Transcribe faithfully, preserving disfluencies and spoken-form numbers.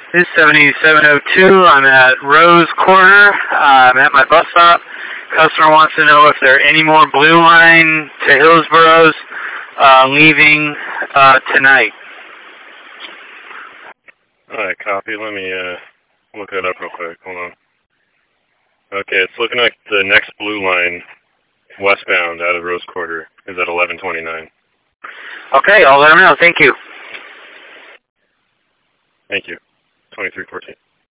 This is seventy-seven oh two. I'm at Rose Quarter. Uh, I'm at my bus stop. Customer wants to know if there are any more Blue Line to Hillsboroughs uh, leaving uh, tonight. All right, copy. Let me uh, look that up real quick. Hold on. Okay, it's looking like the next Blue Line westbound out of Rose Quarter is at eleven twenty-nine. Okay, I'll let them know. Thank you. Thank you. twenty-three fourteen.